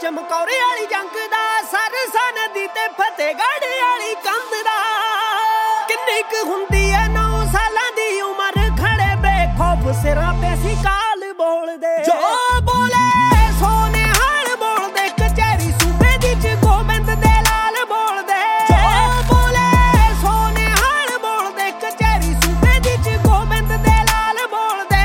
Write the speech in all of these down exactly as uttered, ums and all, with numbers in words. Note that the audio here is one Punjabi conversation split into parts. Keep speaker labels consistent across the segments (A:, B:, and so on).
A: ਚਮਕੌਰੇ ਵਾਲੀ ਜੰਗ ਦਾ, ਸਰਸਾ ਨਦੀ ਤੇ ਫਤਿਹਗੜ੍ਹ ਵਾਲੀ ਕੰਧ ਦਾ। ਕਿੰਨੀ ਕੁ ਹੁੰਦੀ ਐ ਨੌ ਸਾਲਾਂ ਦੀ ਉਮਰ, ਖੜੇ ਬੇਖੌਫ ਸਿਰਾਂ ਤੇ ਸੀ ਕਾਲ ਬੋਲਦੇ। ਜੋ ਬੋਲੇ ਸੋਨੇ ਹਾਲ ਬੋਲਦੇ, ਕਚਹਿਰੀ ਸੂਬੇ ਦੀ ਚ ਗੋਬਿੰਦ ਦੇ ਲਾਲ ਬੋਲਦੇ। ਜੋ ਬੋਲੇ ਸੋਨੇ ਹਾਲ ਬੋਲਦੇ, ਕਚਹਿਰੀ ਸੂਬੇ ਦੀ ਚ ਗੋਬਿੰਦ ਦੇ ਲਾਲ ਬੋਲਦੇ।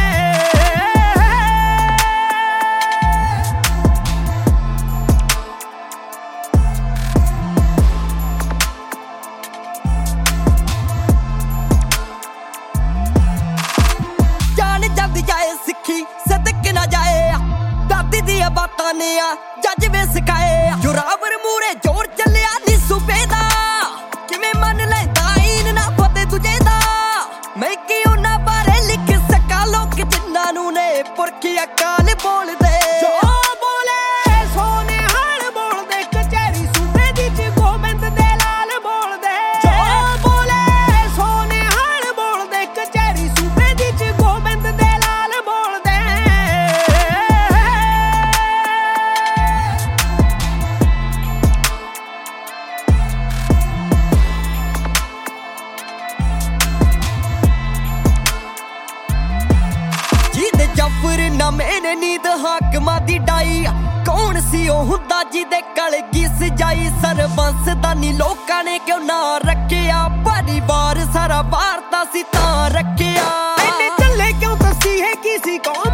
B: ਜਾਣ ਜਾਂਦੀ ਜਾਏ ਸਿੱਖੀ ਸਦਕ ਨਾ ਜਾਏ, ਦਾਦੀ ਦੀਆਂ ਬਾਤਾਂ ਨੇ ਆ ਜੱਜ ਵੇ ਸਿਖਾਏ। ਜੋਰਾਵਰ ਮੂਰੇ ਜੋਰ ਚੱਲਿਆ ਨੀ ਸੂਬੇ ਦਾ, ਕਿਵੇਂ ਮੰਨ ਲੈਂਦਾ ਈਨ ਨਾ ਫਤੇ ਦੂਜੇ ਦਾ। ਮੈਂ ਕੀ ਉਹਨਾਂ ਬਾਰੇ ਲਿਖ ਸਕਾਂ, ਲੋਕ ਜਿੰਨਾਂ ਨੂੰ ਨੇ ਪੁਰਖੀ ਅਕਾਲ ਬੋਲਦੇ।
A: ਜੋ ਬੋਲੇ ਸੋਨੇ ਹਾਲ ਬੋਲਦੇ, ਕਚਹਿਰੀ ਸੂਬੇ ਦੀ ਚ ਗੋਬਿੰਦ ਦੇ ਲਾਲ ਬੋਲਦੇ। ਜੋ ਬੋਲੇ ਸੋਨੇ ਹਾਲ ਬੋਲਦੇ, ਕਚਹਿਰੀ ਸੂਬੇ ਦੀ ਚ ਗੋਬਿੰਦ ਦੇ ਲਾਲ ਬੋਲਦੇ।
B: ਜਿਹਦੇ ਜ਼ਫ਼ਰਨਾਮੇ ਨੇ ਨੀਂਦ ਹਾਕਮਾਂ ਦੀ ਡਾਈ, ਕੌਣ ਸੀ ਉਹ ਹੁੰਦਾ ਜਿਹਦੇ ਕਲਗੀ ਸਜਾਈ। ਸਰਬੰਸ ਦਾ ਨੀ ਲੋਕਾਂ ਨੇ ਕਿਉਂ ਨਾ ਰੱਖਿਆ, ਪਰਿਵਾਰ ਸਾਰਾ ਵਾਰਤਾ ਸੀ ਤਾਂ ਰੱਖਿਆ।
A: ਐਨੇ ਚੱਲੇ ਕਿਉਂ ਦੱਸੀ ਹੈ ਕੀ ਸੀ ਕੌਣ